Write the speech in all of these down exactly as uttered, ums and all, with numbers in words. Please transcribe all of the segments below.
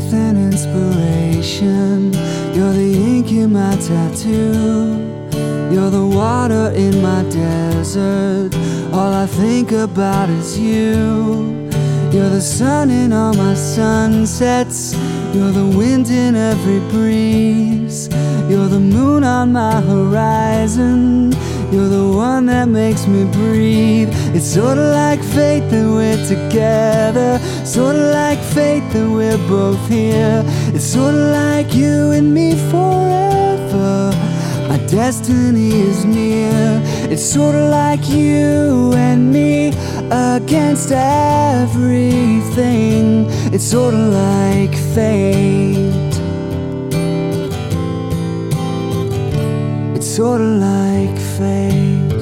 truth and inspiration. You're the ink in my tattoo. You're the water in my desert. All I think about is you. You're the sun in all my sunsets. You're the wind in every breeze. You're the moon on my horizon. You're the one that makes me breathe. It's sorta like fate that we're together, sorta like fate that we're both here. It's sorta like you and me forever. My destiny is near. It's sorta like you and me against everything. It's sorta like fate. It's sorta like fate.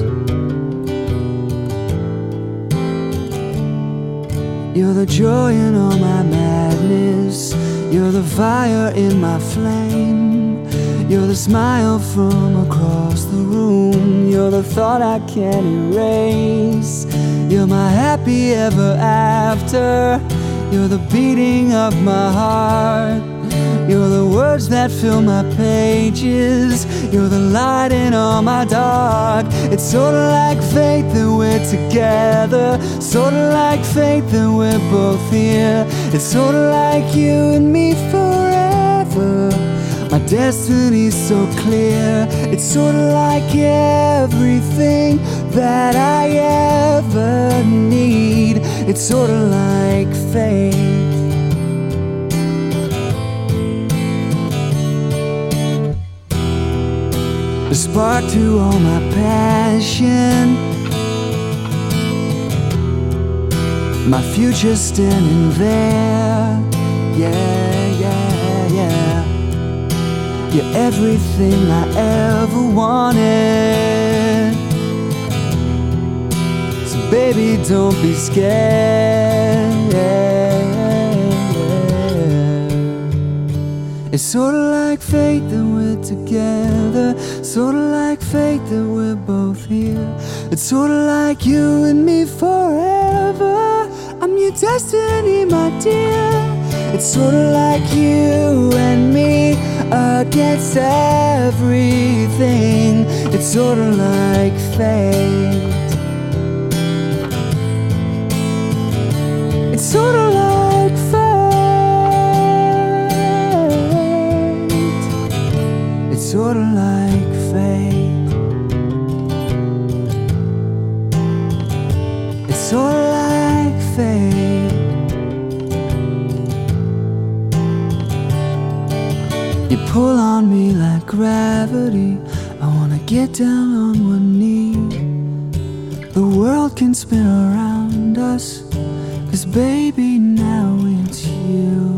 You're the joy in all my madness. You're the fire in my flame. You're the smile from across the room. You're the thought I can't erase. You're my happy ever after. You're the beating of my heart. You're the words that fill my pages. You're the light in all my dark. It's sorta like fate that we're together, sorta like fate that we're both here. It's sorta like you and me forever. My destiny's so clear. It's sorta like everything that I ever need. It's sorta like fate. The spark to all my passion. My future's standing there. Yeah, yeah, yeah. You're everything I ever wanted. So baby, don't be scared. It's sorta like fate that we're together, sorta like fate that we're both here. It's sorta like you and me forever. I'm your destiny, my dear. It's sorta like you and me against everything. It's sorta like fate. It's sorta like fate. It's sorta like fate. It's sorta like fate. You pull on me like gravity. I wanna get down on one knee. The world can spin around us, 'cause baby, now it's you.